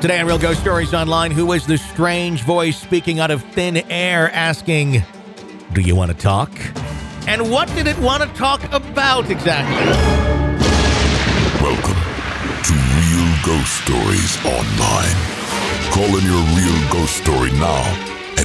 Today on Real Ghost Stories Online, who was the strange voice speaking out of thin air asking, do you want to talk? And what did it want to talk about exactly? Welcome to Real Ghost Stories Online. Call in your real ghost story now at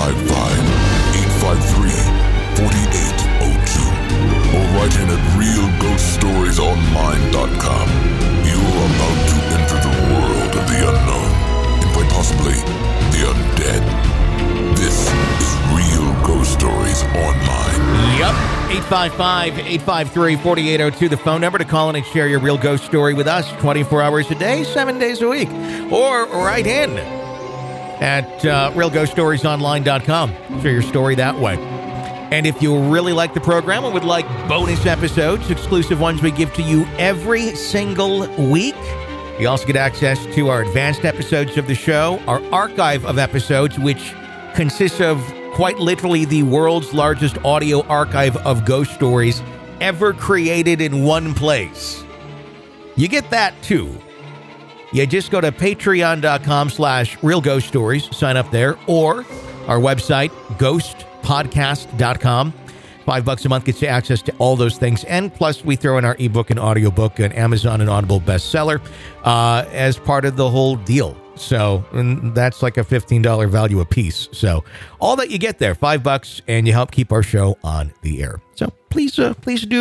855-853-4802 or write in at realghoststoriesonline.com. You're about to enter the world of the unknown and quite possibly the undead. This is Real Ghost Stories Online. Yep. 855-853-4802, the phone number to call in and share your real ghost story with us 24 hours a day, 7 days a week. Or write in at realghoststoriesonline.com. Share your story that way. And if you really like the program and would like bonus episodes, exclusive ones we give to you every single week, you also get access to our advanced episodes of the show, our archive of episodes, which consists of quite literally the world's largest audio archive of ghost stories ever created in one place. You get that too. You just go to patreon.com/realghoststories, sign up there, or our website, ghostpodcast.com. $5 a month gets you access to all those things. And plus, we throw in our ebook and audiobook, an Amazon and Audible bestseller as part of the whole deal. So and that's like a $15 value a piece. So all that you get there, $5, and you help keep our show on the air. So please do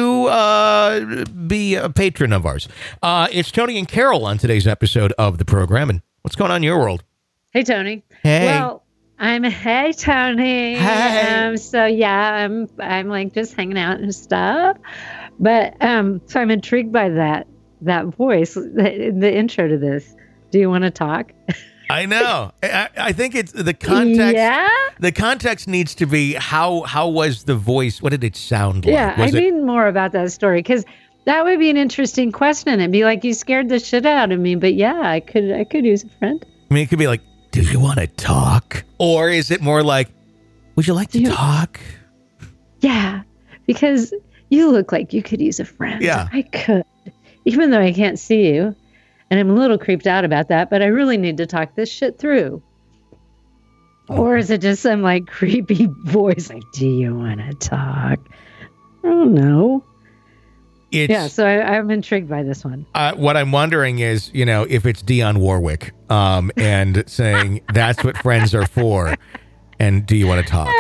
be a patron of ours. It's Tony and Carol on today's episode of the program. And what's going on in your world? Hey, Tony. Hey. Well, hey, Tony. Hey. So yeah, I'm like just hanging out and stuff. But so I'm intrigued by that voice, the intro to this. Do you want to talk? I know. I think it's the context. Yeah. The context needs to be how was the voice? What did it sound like? Yeah, I need more about that story because that would be an interesting question. It'd be like you scared the shit out of me, but yeah, I could use a friend. I mean, it could be like, do you want to talk? Or is it more like, would you like to talk? Yeah, because you look like you could use a friend. Yeah. I could, even though I can't see you. And I'm a little creeped out about that, but I really need to talk this shit through. Or is it just some like creepy voice like, do you want to talk? I don't know. So I'm intrigued by this one. What I'm wondering is, if it's Dionne Warwick and saying that's what friends are for. And do you want to talk?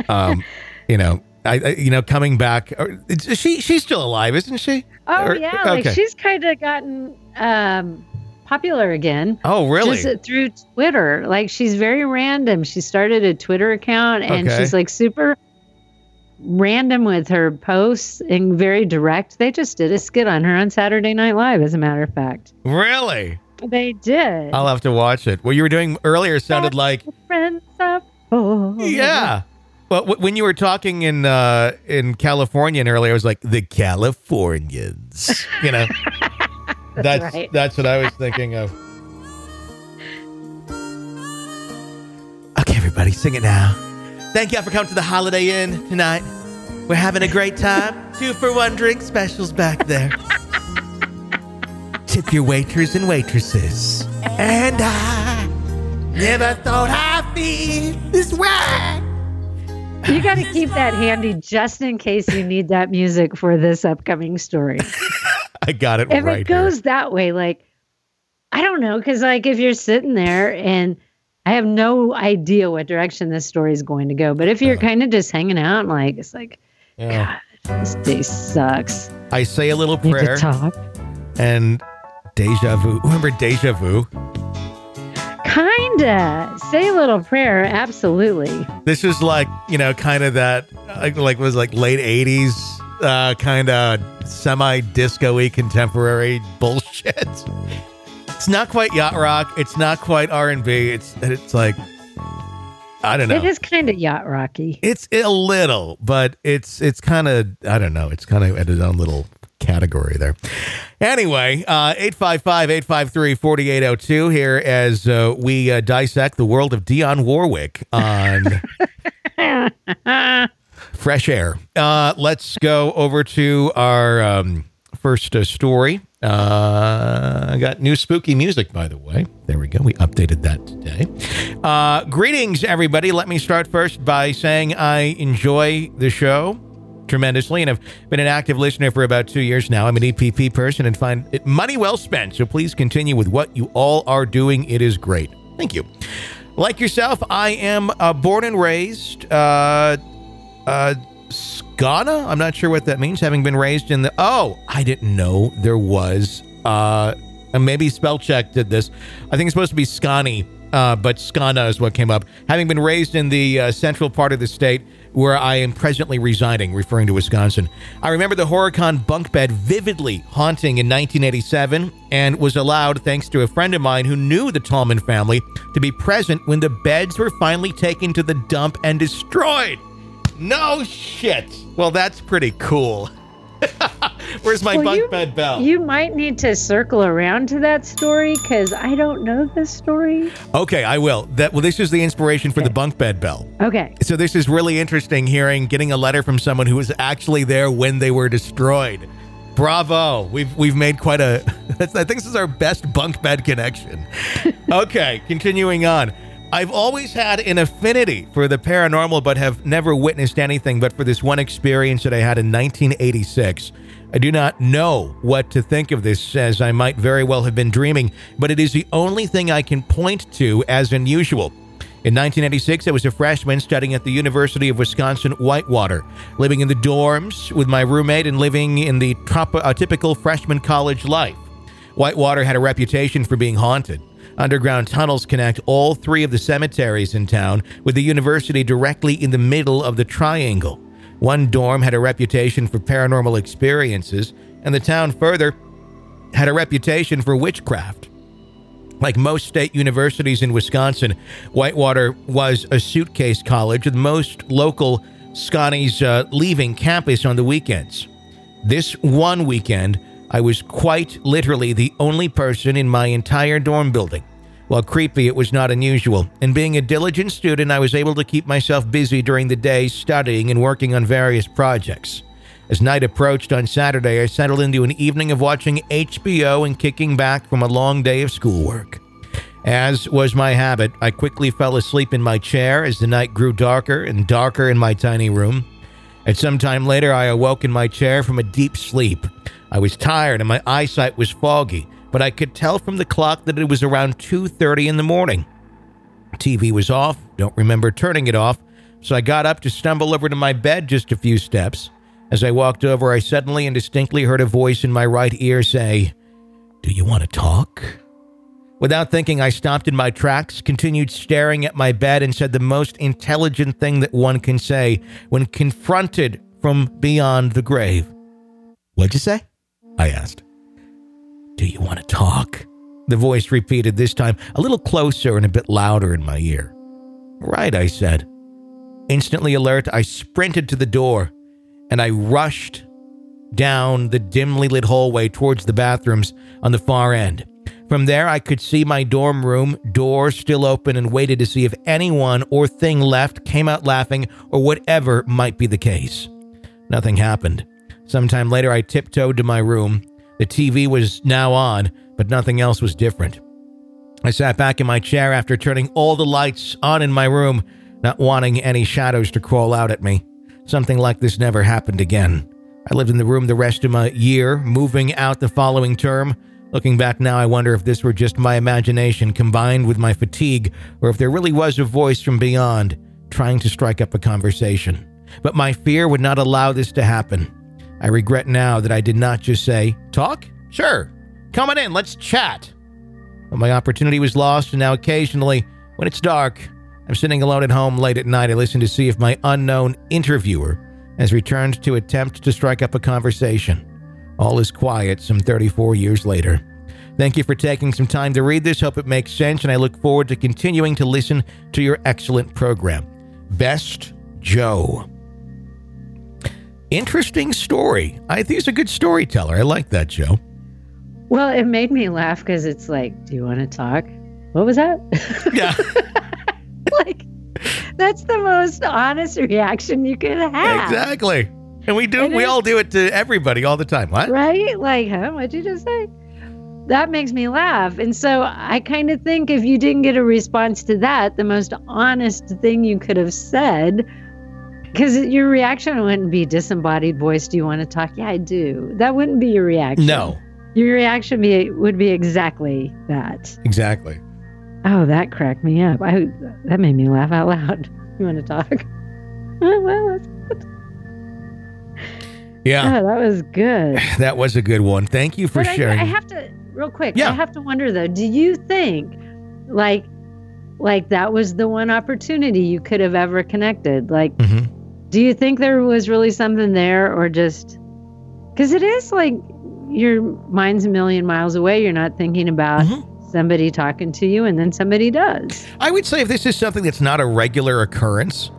Coming back. She's still alive, isn't she? Oh, yeah. Okay. Like she's kind of gotten popular again. Oh, really? Just through Twitter. Like she's very random. She started a Twitter account and she's like super random with her posts and very direct. They just did a skit on her on Saturday Night Live, as a matter of fact. Really? They did. I'll have to watch it. What you were doing earlier sounded like friends are for. Yeah. Well, when you were talking in Californian earlier, I was like, the Californians, That's right. That's what I was thinking of. Okay, everybody, sing it now. Thank you for coming to the Holiday Inn tonight. We're having a great time. 2-for-1 drink specials back there. Tip your waiters and waitresses. And I never thought I'd be this way. You got to keep that handy just in case you need that music for this upcoming story. I got it if right it goes here. that way, like, I don't know, because like if you're sitting there and I have no idea what direction this story is going to go, but if you're kind of just hanging out, like it's like, God, this day sucks. I say a little Need prayer to talk. and deja vu. Remember deja vu? Kinda. Say a little prayer. Absolutely. This is like, kind of that, like was like late 80s, kind of semi-disco-y contemporary bullshit. It's not quite yacht rock. It's not quite R&B. It's like, I don't know. It is kind of yacht rocky. It's a little, but it's kind of, I don't know. It's kind of at its own little category there. Anyway, 855-853-4802 here as we dissect the world of Dionne Warwick on Fresh Air. Let's go over to our first story. I got new spooky music, by the way. There we we go. We updated that today. Greetings, everybody. Let me start first by saying I enjoy the show tremendously and have been an active listener for about 2 years now. I'm an EPP person and find it money well spent. So please continue with what you all are doing. It is great. Thank you. Like yourself, I am born and raised Skana. I'm not sure what that means. Having been raised in the... Oh, I didn't know there was... maybe spell check did this. I think it's supposed to be Scani, but Skana is what came up. Having been raised in the central part of the state where I am presently residing, referring to Wisconsin. I remember the Horicon bunk bed vividly haunting in 1987 and was allowed, thanks to a friend of mine who knew the Tallman family, to be present when the beds were finally taken to the dump and destroyed. No shit. Well, that's pretty cool. Where's my bunk bed bell? You might need to circle around to that story because I don't know this story. Okay, I will. This is the inspiration for the bunk bed bell. Okay. So this is really interesting getting a letter from someone who was actually there when they were destroyed. Bravo. We've made quite a... I think this is our best bunk bed connection. Okay, continuing on. I've always had an affinity for the paranormal, but have never witnessed anything but for this one experience that I had in 1986. I do not know what to think of this, as I might very well have been dreaming, but it is the only thing I can point to as unusual. In 1986, I was a freshman studying at the University of Wisconsin-Whitewater, living in the dorms with my roommate and living in the typical freshman college life. Whitewater had a reputation for being haunted. Underground tunnels connect all three of the cemeteries in town, with the university directly in the middle of the triangle. One dorm had a reputation for paranormal experiences, and the town further had a reputation for witchcraft. Like most state universities in Wisconsin, Whitewater was a suitcase college, with most local Scotties leaving campus on the weekends. This one weekend, I was quite literally the only person in my entire dorm building. While creepy, it was not unusual, and being a diligent student, I was able to keep myself busy during the day studying and working on various projects. As night approached on Saturday, I settled into an evening of watching HBO and kicking back from a long day of schoolwork. As was my habit, I quickly fell asleep in my chair as the night grew darker and darker in my tiny room. At some time later, I awoke in my chair from a deep sleep. I was tired and my eyesight was foggy, but I could tell from the clock that it was around 2:30 in the morning. TV was off, don't remember turning it off, so I got up to stumble over to my bed just a few steps. As I walked over, I suddenly and distinctly heard a voice in my right ear say, "Do you want to talk?" Without thinking, I stopped in my tracks, continued staring at my bed, and said the most intelligent thing that one can say when confronted from beyond the grave. "What'd you say?" I asked. "Do you want to talk?" The voice repeated, this time a little closer and a bit louder in my ear. "Right," I said. Instantly alert, I sprinted to the door, and I rushed down the dimly lit hallway towards the bathrooms on the far end. From there, I could see my dorm room door still open and waited to see if anyone or thing left, came out laughing, or whatever might be the case. Nothing happened. Sometime later, I tiptoed to my room. The TV was now on, but nothing else was different. I sat back in my chair after turning all the lights on in my room, not wanting any shadows to crawl out at me. Something like this never happened again. I lived in the room the rest of my year, moving out the following term. Looking back now, I wonder if this were just my imagination combined with my fatigue, or if there really was a voice from beyond trying to strike up a conversation. But my fear would not allow this to happen. I regret now that I did not just say, "Talk? Sure. Come on in, let's chat." But my opportunity was lost, and now occasionally, when it's dark, I'm sitting alone at home late at night. I listen to see if my unknown interviewer has returned to attempt to strike up a conversation. All is quiet some 34 years later. Thank you for taking some time to read this. Hope it makes sense, and I look forward to continuing to listen to your excellent program. Best, Joe. Interesting story. I think he's a good storyteller. I like that, Joe. Well, it made me laugh because it's like, do you want to talk? What was that? Yeah. Like, that's the most honest reaction you could have. Exactly. And we all do it to everybody all the time. What? Right? Like, huh? What'd you just say? that makes me laugh. And so I kind of think if you didn't get a response to that, the most honest thing you could have said, because your reaction wouldn't be disembodied voice. Do you want to talk? Yeah, I do. That wouldn't be your reaction. No. Your reaction would be exactly that. Exactly. Oh, that cracked me up. That made me laugh out loud. You want to talk? Well, that's good. Yeah. Oh, that was good. That was a good one. Thank you for sharing. I have to, real quick, Yeah. I have to wonder, though, do you think, like that was the one opportunity you could have ever connected? Like, do you think there was really something there, or just, because it is like your mind's a million miles away. You're not thinking about somebody talking to you, and then somebody does. I would say if this is something that's not a regular occurrence,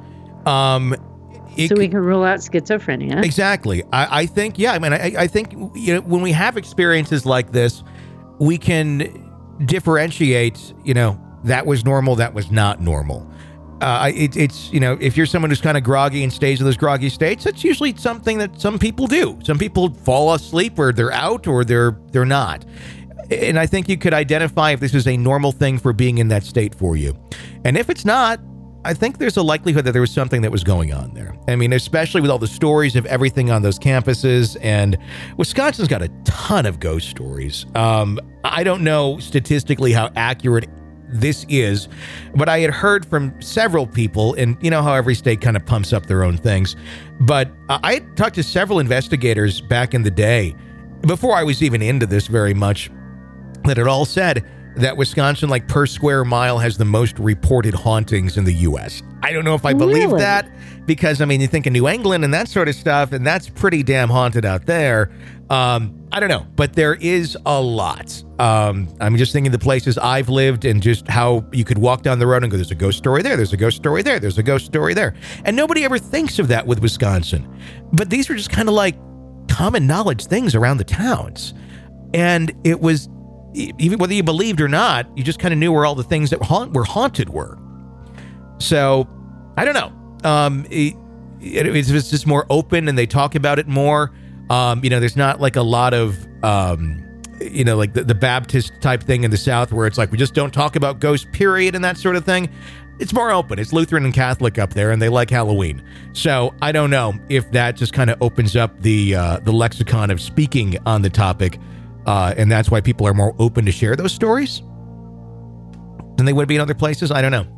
so we can rule out schizophrenia. Exactly. I think, yeah, I mean, I think, you know, when we have experiences like this, we can differentiate, you know, that was normal, that was not normal. It's, you know, if you're someone who's kind of groggy and stays in those groggy states, that's usually something that some people do. Some people fall asleep, or they're out, or they're not. And I think you could identify if this is a normal thing for being in that state for you. And if it's not, I think there's a likelihood that there was something that was going on there. I mean, especially with all the stories of everything on those campuses, and Wisconsin's got a ton of ghost stories. I don't know statistically how accurate this is, but I had heard from several people, and you know how every state kind of pumps up their own things. But I had talked to several investigators back in the day, before I was even into this very much, that had all said that Wisconsin, like per square mile, has the most reported hauntings in the U.S. I don't know if I believe that, because, I mean, you think of New England and that sort of stuff, and that's pretty damn haunted out there. I don't know, but there is a lot. I'm just thinking the places I've lived, and just how you could walk down the road and go, there's a ghost story there, there's a ghost story there, there's a ghost story there. And nobody ever thinks of that with Wisconsin. But these were just kind of like common knowledge things around the towns. And it was, even whether you believed or not, you just kind of knew where all the things that were haunted were. So, I don't know. It's just more open, and they talk about it more. You know, there's not like a lot of, you know, like the Baptist type thing in the South, where it's like, we just don't talk about ghosts, period, and that sort of thing. It's more open. It's Lutheran and Catholic up there, and they like Halloween. So I don't know if that just kind of opens up the lexicon of speaking on the topic. And that's why people are more open to share those stories than they would be in other places. I don't know.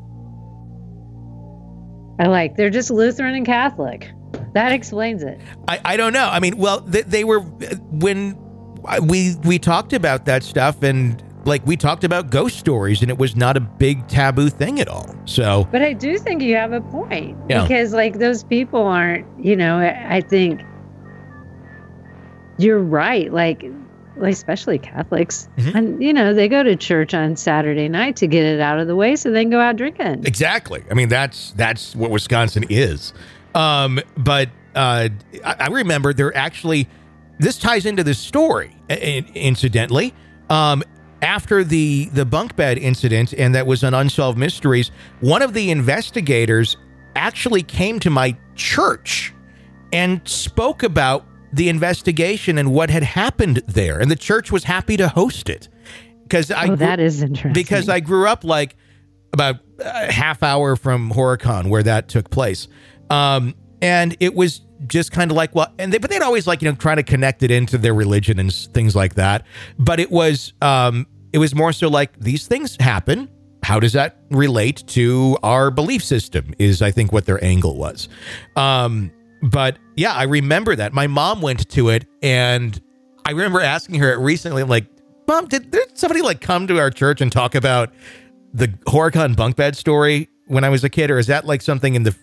They're just Lutheran and Catholic. That explains it. I don't know. I mean, well, they were, when we talked about that stuff, and like we talked about ghost stories, and it was not a big taboo thing at all. So, but I do think you have a point, yeah. Because like those people aren't, you know, I think you're right. Like especially Catholics, and you know, they go to church on Saturday night to get it out of the way, so they can go out drinking. Exactly. I mean, that's what Wisconsin is. But I remember there actually, this ties into this story, incidentally. After the bunk bed incident, and that was an Unsolved Mysteries, one of the investigators actually came to my church and spoke about the investigation and what had happened there. And the church was happy to host it. That is interesting. Because I grew up like about a half hour from Horicon, where that took place. And it was just kind of like, well, but they'd always like, you know, try to connect it into their religion and things like that. But it was more so like, these things happen. How does that relate to our belief system is, I think, what their angle was. But yeah, I remember that. My mom went to it, and I remember asking her recently, I'm like, Mom, did there somebody like come to our church and talk about the Horicon bunk bed story when I was a kid? Or is that like something in the,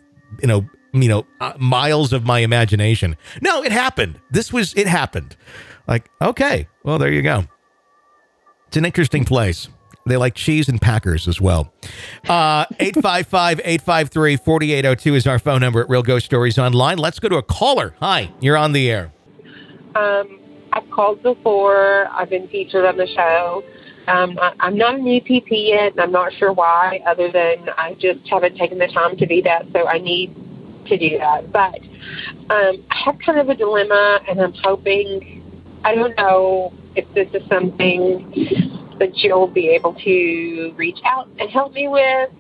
miles of my imagination? No, it happened. It happened. Like, okay, well, there you go. It's an interesting place. They like cheese and Packers as well. 855-853-4802 is our phone number at Real Ghost Stories Online. Let's go to a caller. Hi, you're on the air. I've called before. I've been featured on the show. I'm not an EPP yet, and I'm not sure why, other than I just haven't taken the time to do that, so I need to do that. But I have kind of a dilemma, and I'm hoping, I don't know if this is something that you'll be able to reach out and help me with.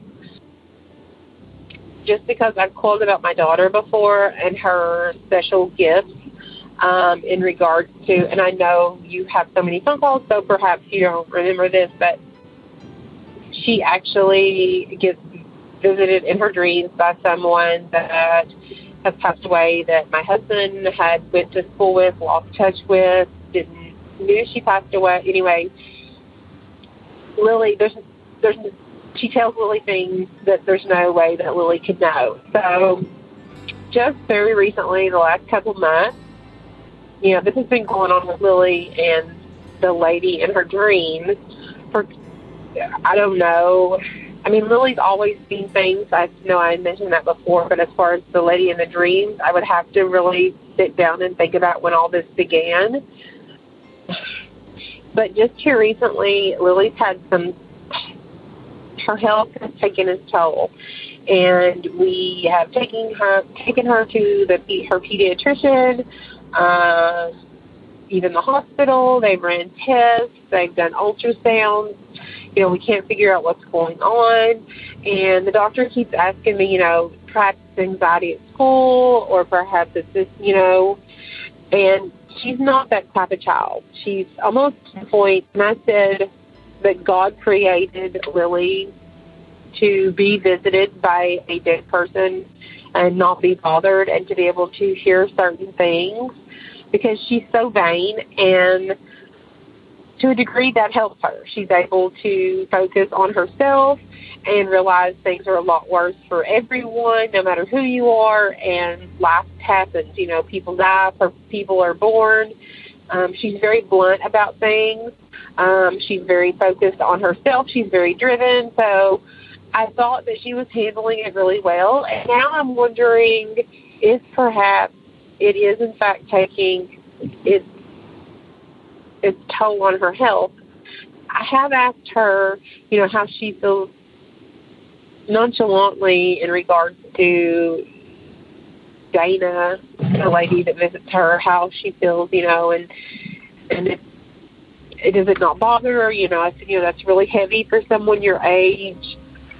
Just because I've called about my daughter before and her special gifts in regards to, and I know you have so many phone calls, so perhaps you don't remember this, but she actually gets visited in her dreams by someone that has passed away, that my husband had went to school with, lost touch with, knew she passed away. Anyway, Lily, she tells Lily things that there's no way that Lily could know. So just very recently, the last couple of months, this has been going on with Lily and the lady in her dreams for, I don't know. I mean, Lily's always seen things. I know I mentioned that before, but as far as the lady in the dreams, I would have to really sit down and think about when all this began. But just here recently, Lily's had her health has taken its toll, and we have taken her to her pediatrician, even the hospital. They've ran tests, they've done ultrasounds. We can't figure out what's going on, and the doctor keeps asking me, perhaps anxiety at school, or perhaps it's this, and she's not that type of child. She's almost to the point, and I said that God created Lily to be visited by a dead person and not be bothered, and to be able to hear certain things, because she's so vain, and to a degree that helps her. She's able to focus on herself and realize things are a lot worse for everyone, no matter who you are, and life happens. People die, people are born. She's very blunt about things. She's very focused on herself. She's very driven. So I thought that she was handling it really well. And now I'm wondering if perhaps it is, in fact, taking its toll on her health. I have asked her, how she feels nonchalantly in regards to Dana, the lady that visits her, how she feels, and it does it not bother her? I said, that's really heavy for someone your age.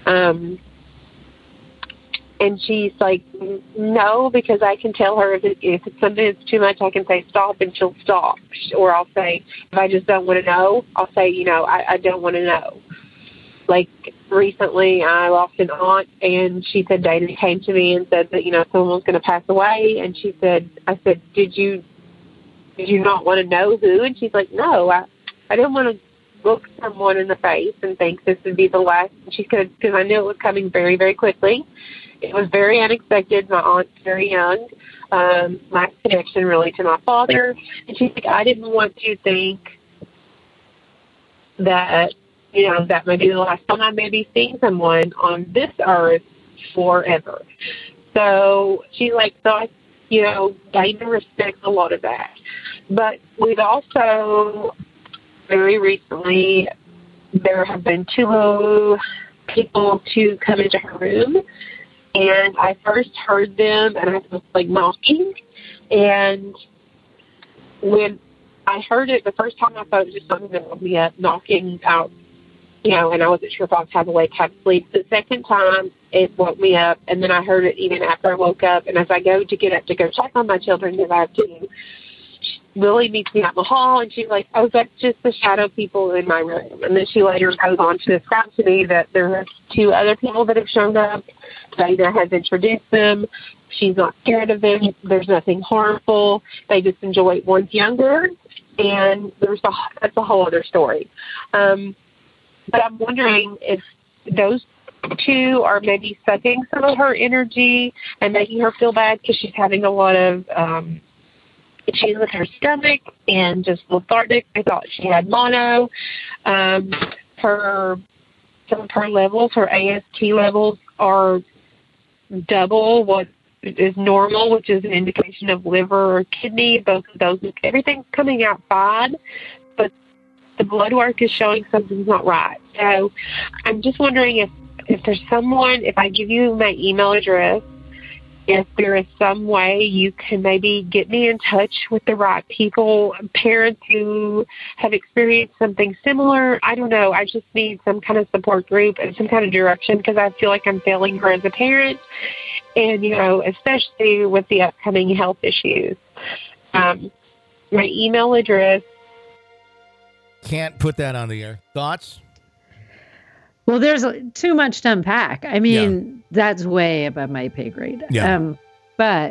And she's like, no, because I can tell her if it's something that's too much, I can say stop, and she'll stop. Or I'll say, if I just don't want to know, I'll say, I don't want to know. Like recently, I lost an aunt, and she said Dana came to me and said that, someone was going to pass away. And I said, did you not want to know who? And she's like, no, I didn't want to look someone in the face and think this would be the last. And she said, because I knew it was coming very, very quickly. It was very unexpected. My aunt's very young. My connection really to my father. And she's like, I didn't want to think that, that may be the last time I may be seeing someone on this earth forever. So she's like, Dana respects a lot of that. But we've also, very recently, there have been 2 people to come into her room. And I first heard them, and I was knocking. And when I heard it the first time, I thought it was just something that woke me up, knocking out, and I wasn't sure if I was half awake, half asleep. The second time, it woke me up, and then I heard it even after I woke up. And as I go to get up to go check on my children, because I have to, Lily meets me out in the hall, and she's like, oh, that's just the shadow people in my room. And then she later goes on to describe to me that there are 2 other people that have shown up. Dana has introduced them. She's not scared of them. There's nothing harmful. They just enjoy it. One's younger, and that's a whole other story. But I'm wondering if those 2 are maybe sucking some of her energy and making her feel bad because she's having a lot of issues with her stomach and just lethargic. I thought she had mono. Some of her levels, her AST levels, are double what is normal, which is an indication of liver or kidney. Both of those, everything's coming out fine, but the blood work is showing something's not right. So I'm just wondering if there's someone, if I give you my email address, if there is some way you can maybe get me in touch with the right people, parents who have experienced something similar. I don't know. I just need some kind of support group and some kind of direction because I feel like I'm failing her as a parent. And, especially with the upcoming health issues. My email address. Can't put that on the air. Thoughts? Well, there's too much to unpack. I mean, that's way above my pay grade. Yeah. But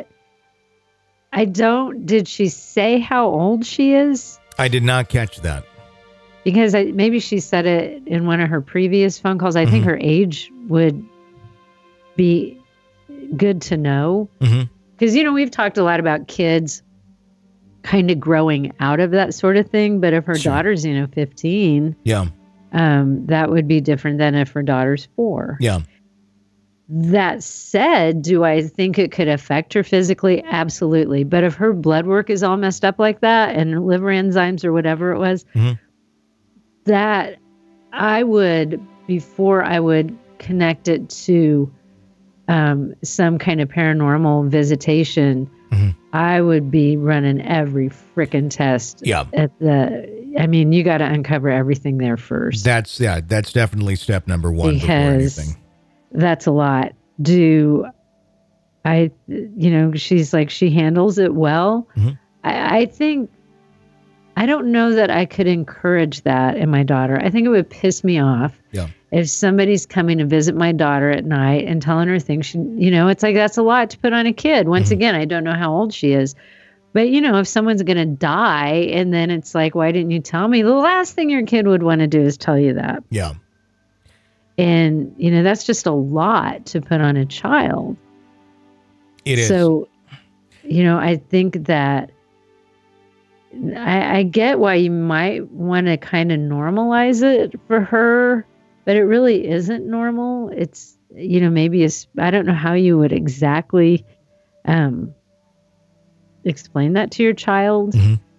did she say how old she is? I did not catch that. Because maybe she said it in one of her previous phone calls. I think her age would be good to know. Because, we've talked a lot about kids kind of growing out of that sort of thing. But if her daughter's, 15. Yeah. That would be different than if her daughter's 4. Yeah. That said, do I think it could affect her physically? Absolutely. But if her blood work is all messed up like that and liver enzymes or whatever it was, that I would, before I would connect it to some kind of paranormal visitation, I would be running every frickin' test. Yeah. You got to uncover everything there first. That's definitely step number one. Because before anything. That's a lot. She's like, she handles it well. I think, I don't know that I could encourage that in my daughter. I think it would piss me off. Yeah. If somebody's coming to visit my daughter at night and telling her things, it's like, that's a lot to put on a kid. Once again, I don't know how old she is. But, if someone's going to die and then it's like, why didn't you tell me? The last thing your kid would want to do is tell you that. Yeah. And, that's just a lot to put on a child. It is. So, I think that I get why you might want to kind of normalize it for her, but it really isn't normal. It's, maybe I don't know how you would exactly explain that to your child.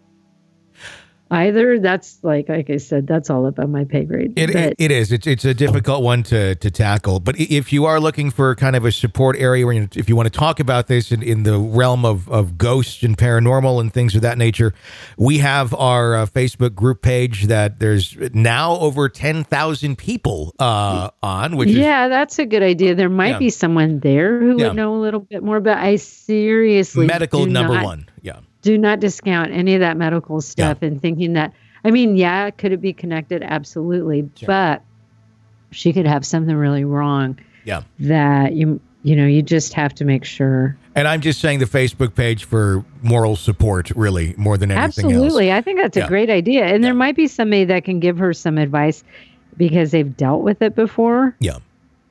Either. That's like I said, that's all up on my pay grade. It is. It's a difficult one to tackle. But if you are looking for kind of a support area, where if you want to talk about this in the realm of ghosts and paranormal and things of that nature, we have our Facebook group page that there's now over 10,000 people on. Which that's a good idea. There might be someone there who would know a little bit more. But I seriously medical number one. Yeah. Do not discount any of that medical stuff and thinking that, could it be connected? Absolutely. Sure. But she could have something really wrong. Yeah. That you just have to make sure. And I'm just saying the Facebook page for moral support, really, more than anything else. Absolutely. I think that's a great idea. And there might be somebody that can give her some advice because they've dealt with it before. Yeah.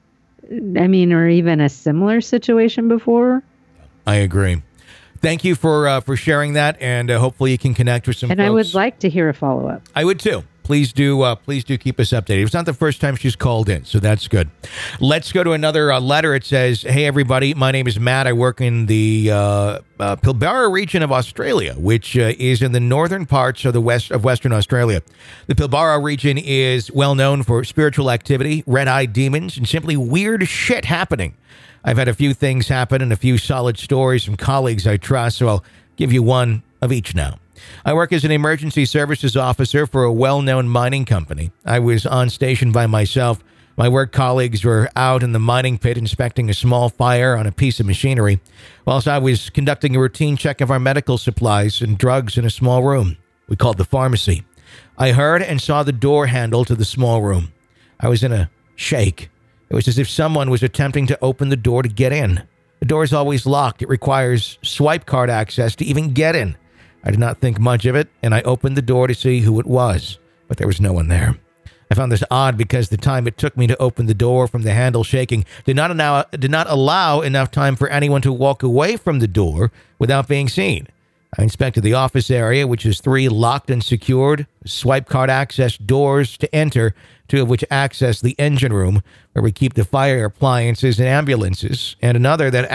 Or even a similar situation before. I agree. Thank you for sharing that, and hopefully you can connect with some folks. And I would like to hear a follow-up. I would too. Please do keep us updated. It's not the first time she's called in, so that's good. Let's go to another letter. It says, "Hey everybody, my name is Matt. I work in the Pilbara region of Australia, which is in the northern parts of Western Australia. The Pilbara region is well known for spiritual activity, red-eyed demons, and simply weird shit happening. I've had a few things happen and a few solid stories from colleagues I trust, so I'll give you one of each now. I work as an emergency services officer for a well-known mining company. I was on station by myself. My work colleagues were out in the mining pit inspecting a small fire on a piece of machinery, whilst I was conducting a routine check of our medical supplies and drugs in a small room we called the pharmacy. I heard and saw the door handle to the small room. I was in a shake. It was as if someone was attempting to open the door to get in. The door is always locked. It requires swipe card access to even get in. I did not think much of it, and I opened the door to see who it was, but there was no one there. I found this odd because the time it took me to open the door from the handle shaking did not allow enough time for anyone to walk away from the door without being seen. I inspected the office area, which is 3 locked and secured, swipe card access doors to enter, 2 of which access the engine room, where we keep the fire appliances and ambulances, and another that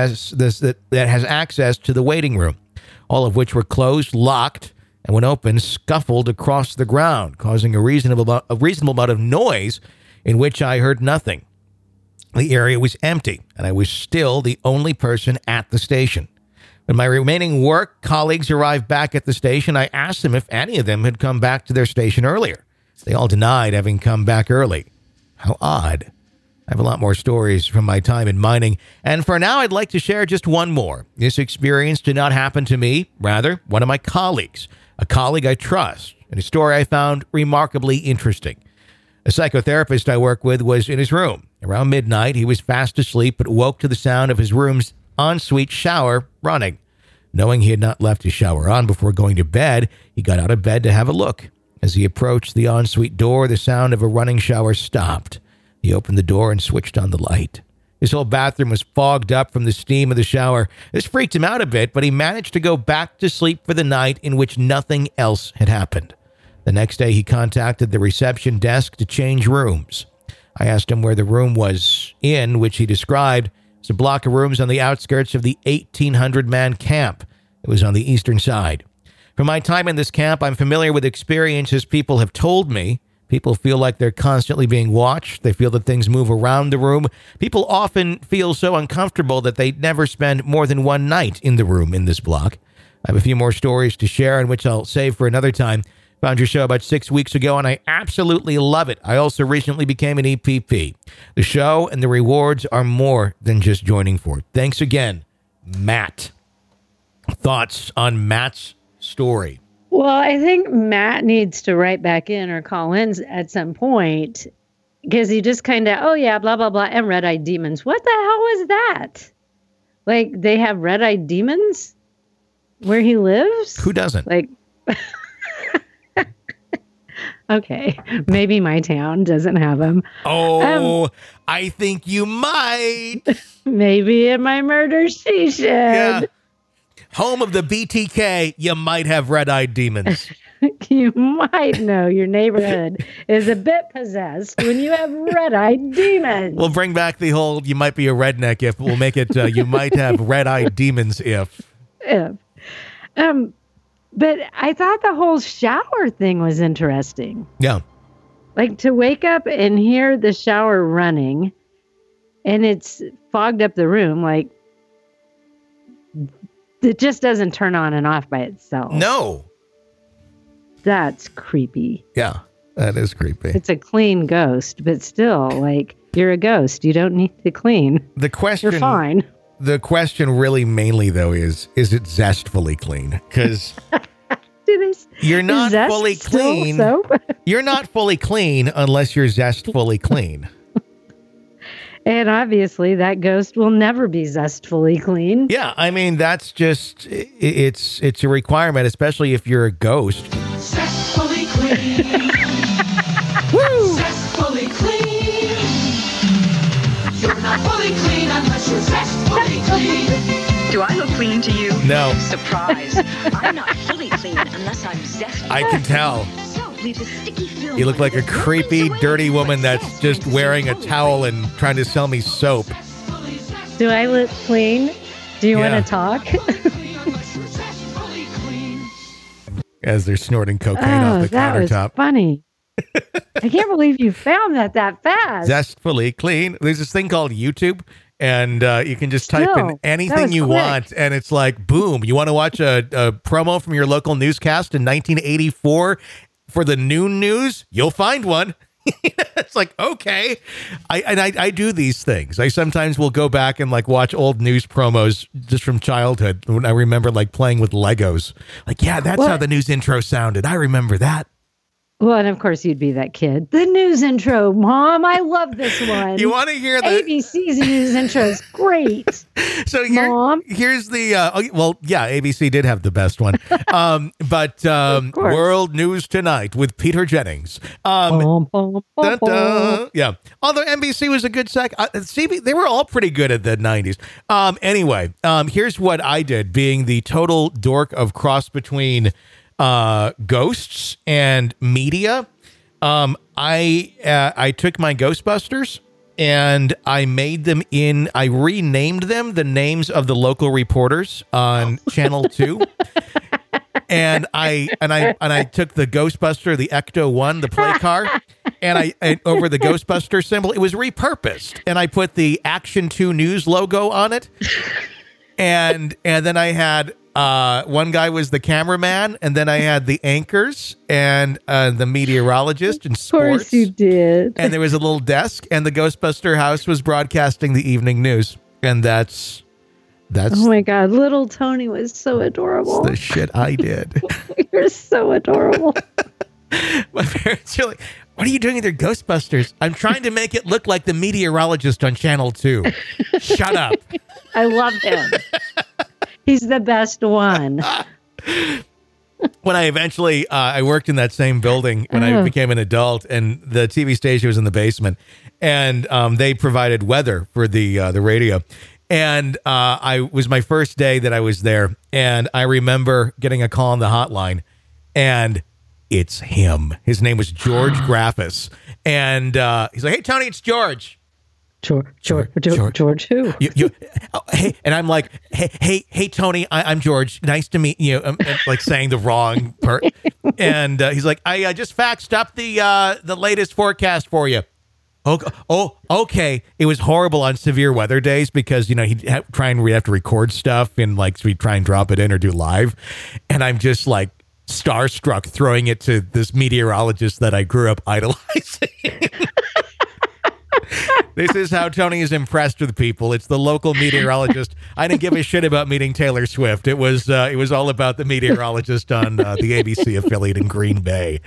has access to the waiting room, all of which were closed, locked, and when opened, scuffled across the ground, causing a reasonable amount of noise in which I heard nothing. The area was empty, and I was still the only person at the station. When my remaining work colleagues arrived back at the station, I asked them if any of them had come back to their station earlier. They all denied having come back early. How odd. I have a lot more stories from my time in mining, and for now I'd like to share just one more. This experience did not happen to me, rather one of my colleagues, a colleague I trust, and a story I found remarkably interesting. A psychotherapist I work with was in his room. Around midnight, he was fast asleep but woke to the sound of his room's ensuite shower running. Knowing he had not left his shower on before going to bed, he got out of bed to have a look. As he approached the ensuite door, the sound of a running shower stopped. He opened the door and switched on the light. His whole bathroom was fogged up from the steam of the shower. This freaked him out a bit, but he managed to go back to sleep for the night in which nothing else had happened. The next day, he contacted the reception desk to change rooms. I asked him where the room was in, which he described as a block of rooms on the outskirts of the 1,800-man camp. It was on the eastern side. From my time in this camp, I'm familiar with experiences people have told me. People feel like they're constantly being watched. They feel that things move around the room. People often feel so uncomfortable that they never spend more than one night in the room in this block. I have a few more stories to share, in which I'll save for another time. Found your show about 6 weeks ago, and I absolutely love it. I also recently became an EPP. The show and the rewards are more than just joining for it. Thanks again, Matt. Thoughts on Matt's story? Well, I think Matt needs to write back in or call in at some point, because he just kind of, oh yeah, blah, blah, blah, and red-eyed demons. What the hell was that? Like, they have red-eyed demons where he lives? Who doesn't? Like, okay, maybe my town doesn't have them. Oh, I think you might. Maybe in my murder she should. Yeah. Home of the BTK, you might have red-eyed demons. You might know your neighborhood is a bit possessed when you have red-eyed demons. We'll bring back the whole, you might be a redneck if. We'll make it, you might have red-eyed demons if. But I thought the whole shower thing was interesting. Yeah. Like, to wake up and hear the shower running and it's fogged up the room, like, it just doesn't turn on and off by itself. No. That's creepy. Yeah, that is creepy. It's a clean ghost, but still, like, you're a ghost. You don't need to clean. The question, you're fine. The question really mainly, though, is it zestfully clean? Because you're not fully clean. You're not fully clean unless you're zestfully clean. And obviously that ghost will never be zestfully clean. Yeah, I mean, that's just, it's a requirement, especially if you're a ghost. Zestfully clean. Woo! Zestfully clean. You're not fully clean unless you're zestfully clean. Do I look clean to you? No. Surprise. I'm not fully clean unless I'm zestfully. I can tell. Leave the sticky film. You look like a creepy, dirty woman that's just wearing a towel and trying to sell me soap. Do I look clean? Do you want to talk? As they're snorting cocaine off the that countertop. Was funny. I can't believe you found that fast. Zestfully clean. There's this thing called YouTube, and you can just type in anything you want, and it's like, boom. You want to watch a promo from your local newscast in 1984 for the noon news? You'll find one. It's like, okay. I do these things. I sometimes will go back and like watch old news promos just from childhood when I remember like playing with Legos. Like, yeah, that's how the news intro sounded. I remember that. Well, and of course you'd be that kid. The news intro, Mom, I love this one. You want to hear the ABC's news intro is great. So here's the ABC did have the best one. But World News Tonight with Peter Jennings. Yeah. Although NBC was a good CB, they were all pretty good at the 90s. Anyway, here's what I did, being the total dork of cross between ghosts and media. I took my Ghostbusters and I renamed them the names of the local reporters on Channel 2. And I took the Ghostbuster, the Ecto-1, the play car, and over the Ghostbuster symbol, it was repurposed, and I put the Action 2 News logo on it, and then I had one guy was the cameraman, and then I had the anchors and the meteorologist and sports. Of course you did. And there was a little desk, and the Ghostbuster house was broadcasting the evening news, and that's Oh my God, little Tony was so adorable. the shit I did. You're so adorable. My parents are like, "What are you doing with your Ghostbusters?" I'm trying to make it look like the meteorologist on Channel 2. Shut up. I love him. He's the best one. When I eventually, I worked in that same building when I became an adult, and the TV station was in the basement, and they provided weather for the radio. And I was my first day that I was there, and I remember getting a call on the hotline, and it's him. His name was George Graffis, and he's like, "Hey, Tony, it's George." George who? Hey, and I'm like, hey, Tony, I'm George. Nice to meet you. I'm like saying the wrong part. And he's like, I just faxed up the latest forecast for you. Oh, okay. It was horrible on severe weather days because, he'd have to record stuff and like, so we'd try and drop it in or do live. And I'm just like starstruck throwing it to this meteorologist that I grew up idolizing. This is how Tony is impressed with people. It's the local meteorologist. I didn't give a shit about meeting Taylor Swift. It was all about the meteorologist on the ABC affiliate in Green Bay.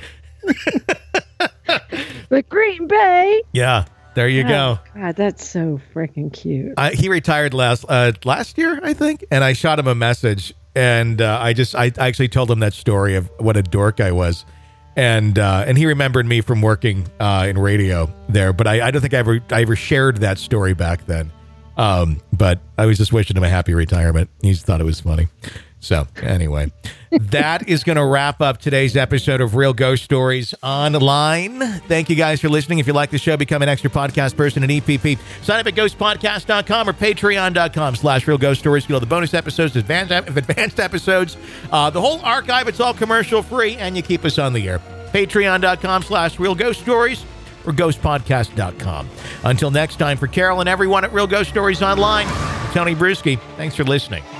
The Green Bay. Yeah, there you go. God, that's so freaking cute. He retired last year, I think, and I shot him a message, and I actually told him that story of what a dork I was. And he remembered me from working in radio there, but I don't think I ever shared that story back then. But I was just wishing him a happy retirement. He just thought it was funny. So anyway, that is going to wrap up today's episode of Real Ghost Stories Online. Thank you guys for listening. If you like the show, become an extra podcast person at EPP. Sign up at ghostpodcast.com or patreon.com/Real Ghost Stories. Get all the bonus episodes, advanced episodes, the whole archive. It's all commercial free, and you keep us on the air. Patreon.com/Real Ghost Stories or ghostpodcast.com. Until next time, for Carol and everyone at Real Ghost Stories Online, Tony Bruschi, thanks for listening.